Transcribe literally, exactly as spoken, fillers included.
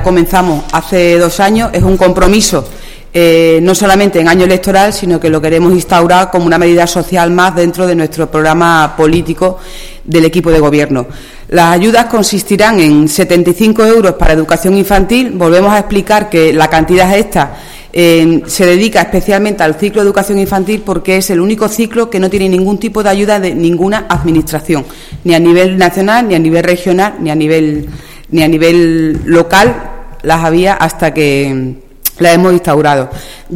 comenzamos hace dos años, es un compromiso eh, no solamente en año electoral, sino que lo queremos instaurar como una medida social más dentro de nuestro programa político del equipo de gobierno. Las ayudas consistirán en setenta y cinco euros para educación infantil. Volvemos a explicar que la cantidad esta eh, se dedica especialmente al ciclo de educación infantil porque es el único ciclo que no tiene ningún tipo de ayuda de ninguna administración, ni a nivel nacional, ni a nivel regional, ni a nivel, ni a nivel local las había hasta que las hemos instaurado.